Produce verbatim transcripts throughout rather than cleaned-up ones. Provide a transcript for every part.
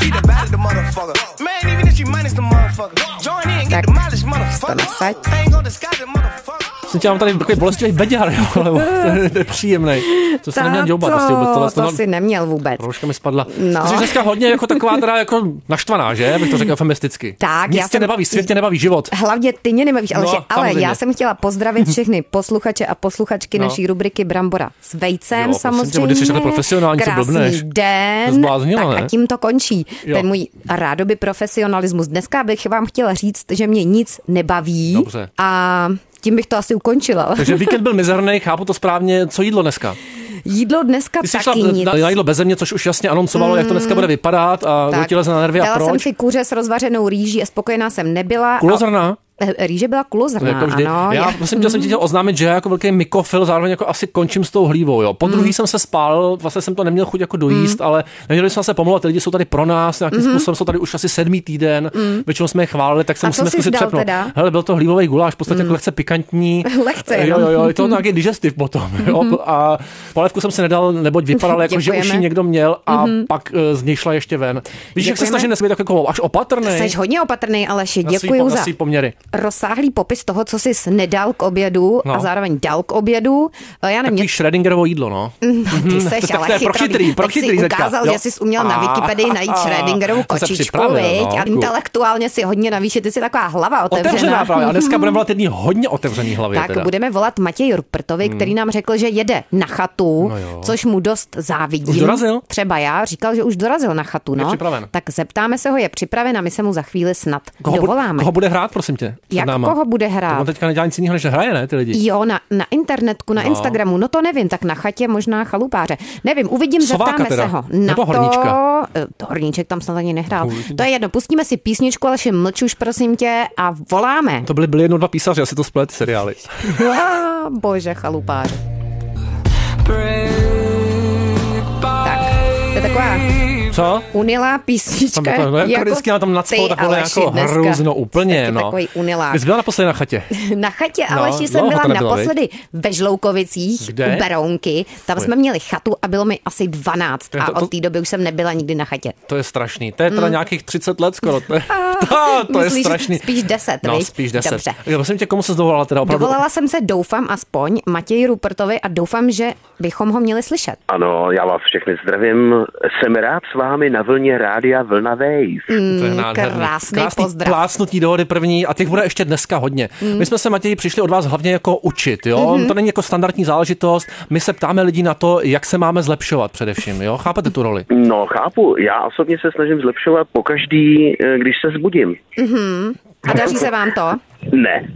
Tak, to nasaď. Jsem tě mám tady takový bolestivý beďar, jo, ale to je příjemnej. To se neměl dělat. To, to si neměl vůbec. Rouška mi spadla. No. Ty jsi dneska hodně jako taková teda jako naštvaná, že? Bych to řekl eufemisticky. Tak, Nic já tě jsem... nebaví, svět tě nebaví, život. Hlavně ty mě nebavíš, ale, No, že, ale samozřejmě. já jsem chtěla pozdravit všechny posluchače a posluchačky No. naší rubriky Brambora s vejcem, Jo, samozřejmě. Tě, když jsi takhle profesionální, co Krásný blbneš. den. Zbláznila, tak ne? a tím to končí. Jo. Ten můj rádoby profesionalismus. Dneska bych vám chtěla říct, že mě nic nebaví. Dobře. A tím bych to asi ukončila. Takže víkend byl mizerný, chápu to správně. Co jídlo dneska? Jídlo dneska Ty jsi taky šla nic. na, na jídlo beze mě, což už jasně anoncovalo, mm. jak to dneska bude vypadat a kdo ti leze na nervy a Dala proč. jsem si kuře s rozvařenou rýží a spokojená jsem nebyla. Kulozrná? Rýže byla kulozrná, jako vždy. ano. Já myslím, že jsem ti chtěl oznámit, že já jako velký mykofil zároveň jako asi končím s tou hlívou. Jo. Po druhý mm. jsem se spálil, vlastně jsem to neměl chuť jako dojíst, mm. ale neměli jsme se pomlouvat, ty lidi jsou tady pro nás, nějakým mm. způsobem jsou tady už asi sedmý týden, mm. většinou jsme je chválili, tak se musíme zkusit třepnout. Hele, byl to hlívový guláš, v podstatě mm. jako lehce pikantní. Lehce, jo, jo, jo, je to nějaký digestiv potom. Jo. A polévku jsem si nedal, neboť vypadal jako, že už ji někdo měl a mm. pak uh, z něj šla ještě ven. Víš, jak se snažím dnes být tak jako až opatrný. Jsi hodně opatrný, Aleši, děkuji za rozsáhlý popis toho, co jsi nedal k obědu no. a zároveň dal k obědu. Já nevím. Takový Schrödingerovo jídlo, no. no ty seš ale chytrý. Prochytrý, prochytrý tak jsi ukázal, jo. že jsi uměl na Wikipedii najít Schrödingerovu kočičku, viď? No, a intelektuálně si hodně navýšit, ty jsi taková hlava otevřená. Otevřená právě. A dneska budeme volat jedný hodně otevřený hlavě. Tak teda. budeme volat Matěji Rupertovi, který hmm. nám řekl, že jede na chatu, no což mu dost závidím. Už dorazil? Třeba já, říkal, že už dorazil na chatu, no. Je připraven. Tak zeptáme se ho, je připraven a my se mu za chvíli snad koho dovoláme. Koho bude hrát, prosím tě? Jak koho bude hrát? On teďka nedělá nic jiného, než hraje, ne, ty lidi? Jo, na, na internetku, na no. Instagramu, no to nevím, tak na chatě možná chalupáře. Nevím, uvidím, Sováka zeptáme teda. se ho. Na Nebo to, horníčka. To horníček tam snad ani nehrál. To je jedno, pustíme si písničku, ale mlč už, prosím tě, a voláme. To byly, byly jedno dva písaři, asi to splet seriály. Bože, chalupáře. Tak, to je taková... Co? Unilá písnička. Tam, to, jako vždycky na tom nacpou takhle jako hrůzno úplně, no. Takový unilák. Jsi byla naposledy na chatě? Na chatě, no, Aleši, jsem byla naposledy ve Žloukovicích, kde? U Berounky. Tam jsme měli chatu a bylo mi asi dvanáct to, a to, od té doby už jsem nebyla nikdy na chatě. To je strašný. To je teda mm. nějakých třicet let skoro. To je, to, to je strašný. Spíš deset, No, víš? spíš deset. Dobře. Já myslím tě, komu se dovolala teda opravdu? Dovolala jsem se, doufám aspoň, Matěji Rupertovi a doufám, že bychom ho měli slyšet. Ano, já vás všechny zdravím. Jsem rád s vámi na vlně rádia Vlna Wave. Mm, to je krásný, krásný pozdrav. Plásnutí dohody první a těch bude ještě dneska hodně. Mm. My jsme se, Matěji, přišli od vás hlavně jako učit, jo? Mm-hmm. To není jako standardní záležitost. My se ptáme lidí na to, jak se máme zlepšovat především, jo? Chápete tu roli? No, chápu. Já osobně se snažím zlepšovat pokaždý, když se zbudím. Mm-hmm. A daří se vám to? Ne.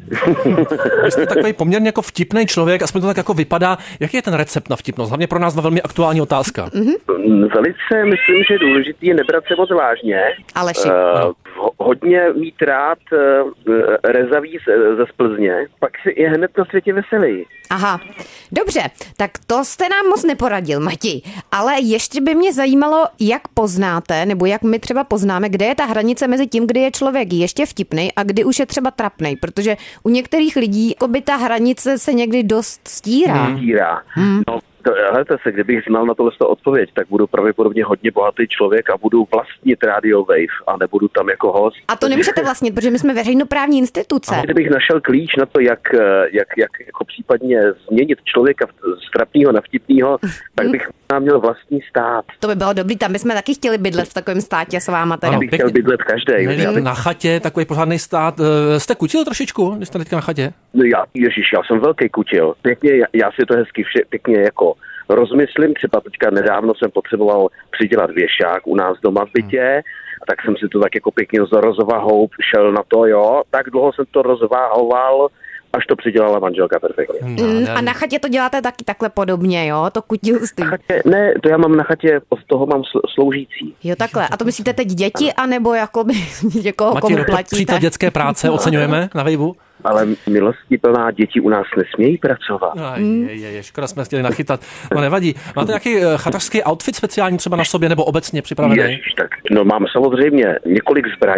Vy jste takový poměrně jako vtipný člověk, aspoň to tak jako vypadá. Jaký je ten recept na vtipnost? Hlavně pro nás na velmi aktuální otázka. Mm-hmm. Velice myslím, že důležitý je nebrat se moc vážně. Aleši. Uh, hodně mít rád uh, rezaví ze, ze Splzně, pak je hned na světě veselý. Aha, dobře, tak to jste nám moc neporadil, Mati, ale ještě by mě zajímalo, jak poznáte, nebo jak my třeba poznáme, kde je ta hranice mezi tím, kdy je člověk ještě vtipnej a kdy už je třeba trapnej, protože u některých lidí jako by ta hranice se někdy dost stírá. Hmm. Stírá. Hmm. No, hledajte se, kdybych znal na tohle odpověď, tak budu pravděpodobně hodně bohatý člověk a budu vlastnit Radio Wave a nebudu tam jako host. A to nemůžete vlastnit, protože my jsme veřejnoprávní instituce. A kdybych našel klíč na to, jak, jak, jak jako případně změnit člověka z trapného na vtipného, tak bych měl vlastní stát. To by bylo dobrý, tam bychom taky chtěli bydlet v takovém státě s váma teda. Ano, bych chtěl bydlet každý. Bych... Na chatě, takový pořádný stát. Jste kutil trošičku, když jste teďka na chatě? No já, ježiš, já jsem velký kutil. Pěkně, já, já si to hezky vše, pěkně jako rozmyslím, třeba teďka nedávno jsem potřeboval přidělat věšák u nás doma v bytě, hmm. tak jsem si to tak jako pěkně rozváhou, šel na to, jo, tak dlouho jsem to rozváhoval, až to přidělala manželka perfektně. Hmm, a na chatě to děláte taky takhle podobně, jo, to kutilství? Ne, to já mám na chatě, od toho mám sloužící. Jo, takhle, a to myslíte teď děti, anebo jakoby někoho, Matěj, komu platíte? Přítel dětské práce oceňujeme na Vejvu? Ale milostiplná děti u nás nesmějí pracovat. Aj, je, je, je, škoda jsme chtěli nachytat. No nevadí. Máte nějaký chatařský outfit speciální třeba na sobě nebo obecně připravený? Ježiš, tak no mám samozřejmě několik zbraní,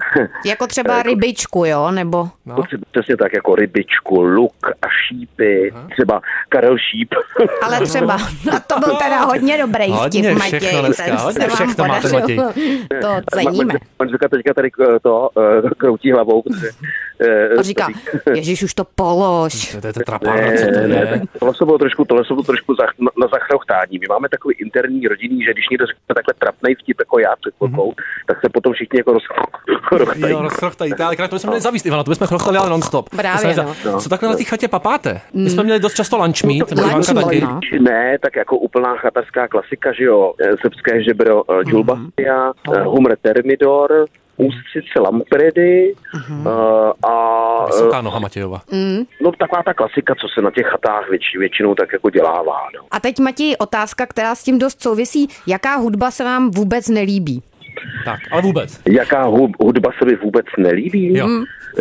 Jako třeba rybičku, jo, nebo? No. Přesně tak, jako rybičku, luk a šípy, aha. třeba Karel Šíp. Ale třeba, a to byl teda hodně dobrý vtip, Matěj. Všechno dneska, hodně všechno máte, Matěj. To ceníme. Manželka teďka tady to kroutí hlavou, protože... A říká, ježiš, už to polož. To je to trapárno, co to je. Tohle se bylo trošku, tohle se bylo trošku za, na, na zachrochtání. My máme takový interní rodinný, že když někdo řekne takhle trapnej vtip jako já před chvilkou, mm-hmm. tak se potom všichni jako rozchrochtají. Jo, rozchrochtají. Ale to bychom měli zavíst, Ivana, to bychom chrochtali ale non-stop. Právě, no. no. Co takhle na té chatě papáte? My jsme měli dost často lunch meet, nebo lunch Ivanka taky. No. Ne, tak jako úplná chatarská klasika, že jo, srbské žebro džulbastia, mm-hmm. humre termidor, ústřice lampredy uh-huh. uh, a... Vysoká noha Matějova. Mm. No taková ta klasika, co se na těch chatách větši, většinou tak jako dělává. No. A teď, Matěj, otázka, která s tím dost souvisí. Jaká hudba se vám vůbec nelíbí? Tak, ale vůbec. Jaká hudba se mi vůbec nelíbí? Jo.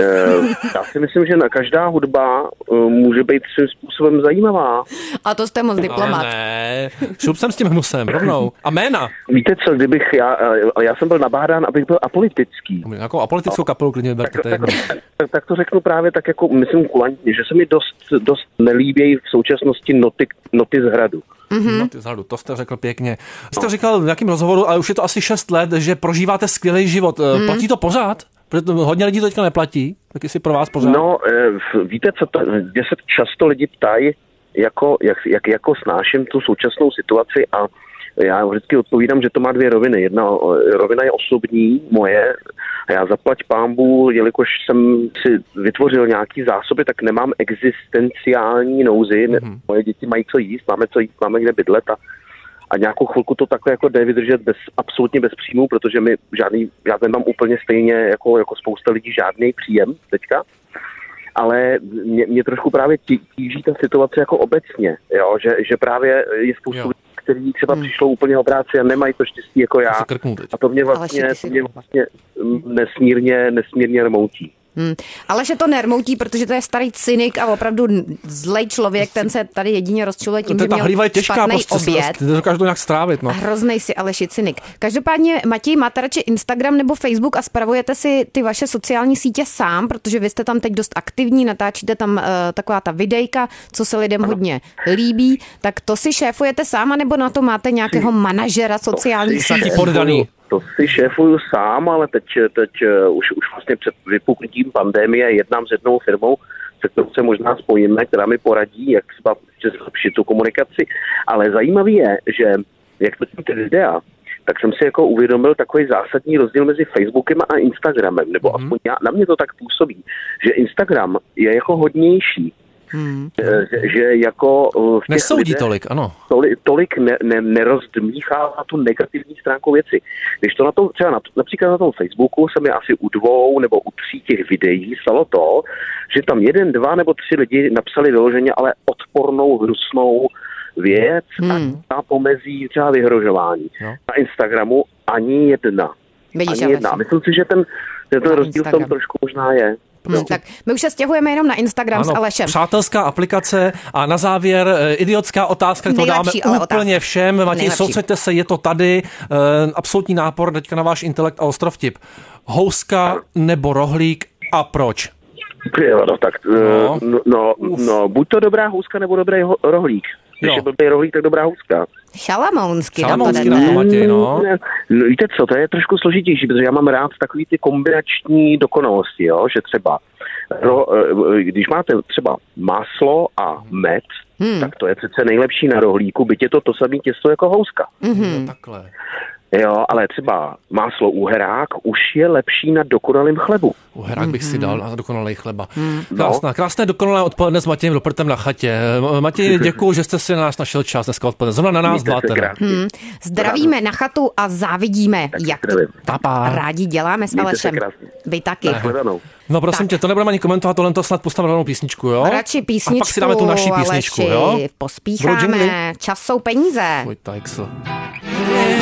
Já si myslím, že na každá hudba může být svým způsobem zajímavá. A to jste moc diplomat. Ne, šup jsem s tím hnusem, rovnou. A jména? Víte co, kdybych, já, já jsem byl nabádán, abych byl apolitický. Jakou apolitickou kapelu klidně berte. Tak, tak, tak, tak to řeknu právě tak jako, myslím kulantně, že se mi dost, dost nelíbí v současnosti noty, noty z hradu. Mm-hmm. Noty z hradu, to jste řekl pěkně. Jste no. říkal v nějakém rozhovoru, ale už je to asi šest let, že prožíváte skvělý život. Mm. Platí to pořád? Protože hodně lidí to teďka neplatí, tak jestli pro vás pořád. No, víte co, to, kde se často lidi ptají, jako, jak, jak jako snáším tu současnou situaci a já vždycky odpovídám, že to má dvě roviny. Jedna rovina je osobní, moje, a já zaplať pánbů, jelikož jsem si vytvořil nějaký zásoby, tak nemám existenciální nouzi, mm-hmm. moje děti mají co jíst, máme co jíst, máme kde bydlet a A nějakou chvilku to takhle jako jde vydržet bez, absolutně bez příjmu, protože my žádný, já nemám úplně stejně jako, jako spousta lidí žádný příjem teďka. Ale mě, mě trošku právě tíží ta situace jako obecně, jo? Že, že právě je spoustu lidí, kteří třeba hmm. přišlo úplně o práci a nemají to štěstí jako já. A to mě vlastně, to mě vlastně nesmírně, nesmírně rmoutí. Hmm. Ale že to nermoutí, protože to je starý cynik a opravdu zlej člověk, ten se tady jedině rozčuluje tím, no, že měl špatný prostě oběd. To dokážu to nějak strávit. No. Hroznej si Aleši cynik. Každopádně, Matěj, máte radši Instagram nebo Facebook a spravujete si ty vaše sociální sítě sám, protože vy jste tam teď dost aktivní, natáčíte tam uh, taková ta videjka, co se lidem hodně líbí, tak to si šéfujete sám, anebo na to máte nějakého manažera sociálních sítí? To si šéfuju sám, ale teď, teď už, už vlastně před vypuknutím pandemie jednám s jednou firmou, se kterou se možná spojíme, která mi poradí, jak třeba zlepšit tu komunikaci. Ale zajímavý je, že jak točím ty videa, tak jsem si jako uvědomil takový zásadní rozdíl mezi Facebookem a Instagramem, nebo mm. aspoň já, na mě to tak působí, že Instagram je jako hodnější. Hmm. Že, že jako v nesoudí lidech tolik, ano. Tolik, tolik ne, ne, nerozdmíchává tu negativní stránku věci. Když to na tom, třeba na, například na tom Facebooku se mi asi u dvou nebo u tří těch videí stalo to, že tam jeden, dva nebo tři lidi napsali vyloženě ale odpornou, hnusnou věc hmm. a pomezí třeba vyhrožování. No. Na Instagramu ani jedna. Vidíš, ani jedna. Myslím si, že ten, ten rozdíl v tom trošku možná je. Hmm, tak my už se stěhujeme jenom na Instagram ano, s Alešem. Přátelská aplikace a na závěr idiotská otázka, kterou dáme úplně otázka. Všem. Matěj, soustřeďte se, je to tady. Uh, absolutní nápor teďka na váš intelekt a ostrovtip. Houska nebo rohlík a proč? Jo, no tak, no. No, no, no, buď to dobrá houska nebo dobrý ho- rohlík. Když je blbý rohlík, tak dobrá houska. Šalamounsky. Šalamounsky na to, Matěj, no. no. Víte co, to je trošku složitější, protože já mám rád takový ty kombinační dokonalosti, jo, že třeba, ro, když máte třeba máslo a med, hmm. tak to je přece nejlepší na rohlíku, byť je to to samé těsto jako houska. Mm-hmm. No, takhle. Jo, ale třeba máslo uherák už je lepší na dokonalém chlebu. Uherák bych mm-hmm. si dal na dokonalý chleba. Mm. Krásná, krásné dokonalé odpoledne s Matějem Rupertem na chatě. Matěj, děkuju, že jste si na nás našel čas dneska odpoledne. Zrovna na nás dva teda. Hmm. Zdravíme na chatu a závidíme, tak jak to Papa. rádi děláme s Alešem. Vy taky. No prosím tak. tě, to nebudeme ani komentovat, tohle to snad postavíme rovnou písničku, jo? Radši písničku, a pak si dáme tu naší písničku, Aleši, jo? Pospícháme, čas jsou peníze. Pojď, tak so.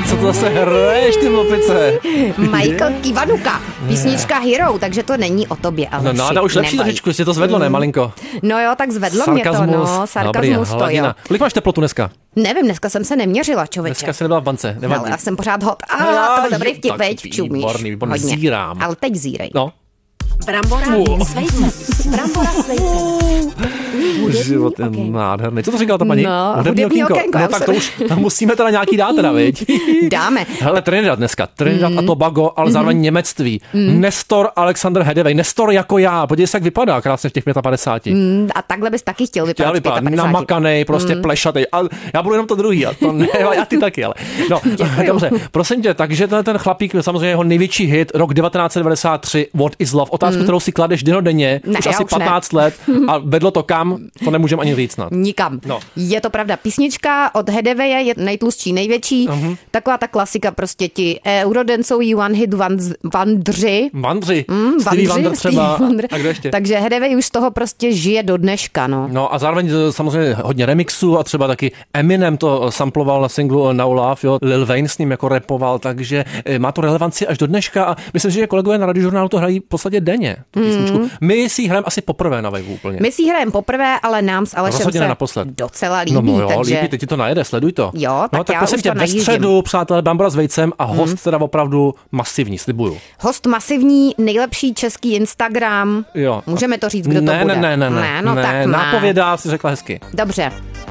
Co to zase hraješ, ty mopice? Michael Kiwanuka, písnička Hero, takže to není o tobě, ale No náda už lepší trošičku, jestli to zvedlo, ne, malinko? No jo, tak zvedlo Sarkazmus. mě to, no, sarkazmus Dobrý, to, jo. Kolik máš teplotu dneska? Nevím, dneska jsem se neměřila, člověče. Dneska jsi nebyla v bance, nevadí. Ale já jsem pořád hot. A to byl dobrý vtip, veď, včumíš. Výborný, výborný, Hodně. zírám. Ale teď zírej. No. Bramboráky s vejcem. Brambora s vejcem. Život je nádherný. Co to říkala ta paní? No, hudební okénko, já No už tak jsem- to už tam musíme teda nějaký dát teda, viď? Dáme. Hele, Trinidad dneska. Trinidad mm. a Tobago, ale zároveň němectví. Mm. Nestor Alexander Hedevej. Nestor jako já. Podívej se, jak vypadá krásně v těch pětapadesáti. Mm, A takhle bys taky chtěl vypadat Chtěl v vypadat pětapadesáti. namakanej, prostě mm. plešatej. A já budu jenom to druhý. A to ne, já ty taky, ale. No, dobře. Prosím tě, takže ten, ten chlapík, samozřejmě jeho největší hit, rok devatenáct set devadesát tři, What is Love. Otázku, mm. kterou si kladeš dennodenně, Ne, už já asi už ne. patnáct let. A vedlo to kam? To nemůžeme ani říct snad. Nikam. No. Je to pravda. Písnička od Hedeveje je nejtlustší, největší. Mhm. Taková ta klasika, prostě ti eurodancoví one hit one- wondři. Vandři. Mm, Stevie Wondři, Wonder třeba. Stevie Wonder. A kdo ještě? Takže Hedevej už z toho prostě žije do dneška, no. No a zároveň eh, samozřejmě hodně remixů a třeba taky Eminem to samploval na singlu No Love, jo, Lil Wayne s ním jako rapoval, takže eh, má to relevanci až do dneška a myslím si, že kolegové na Radiožurnálu to hrají v podstatě denně, tu písničku. Mm. My si ji hrajeme asi poprvé na Vejvu úplně. My si ji hrajeme poprvé, ale nám s Alešem Rozhodně ne se naposled. docela líbí, No, no jo, takže... líbí, teď ti to najede, sleduj to. Jo, no, tak tak já prosím už tě, to ve najíždím. středu, přátelé, Bambora s vejcem a host mm. teda opravdu masivní, slibuju. Host masivní, nejlepší český Instagram. Jo. Můžeme to říct, kdo ne, to bude? Ne, ne, ne, ne, ne, no ne, tak ne. nápovědá, si řekla hezky. Dobře,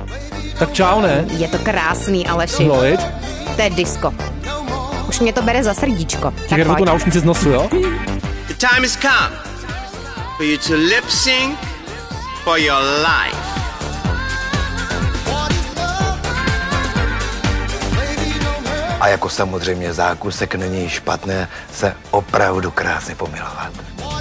Tak čau, ne? je to krásný, Aleši. No, viď? To je disco. Už mě to bere za srdíčko. Ti Tak rvu tu pojď. náušnici z nosu, jo? The time has come for you to lip sync for your life. A jako samozřejmě zákusek není špatné se opravdu krásně pomilovat.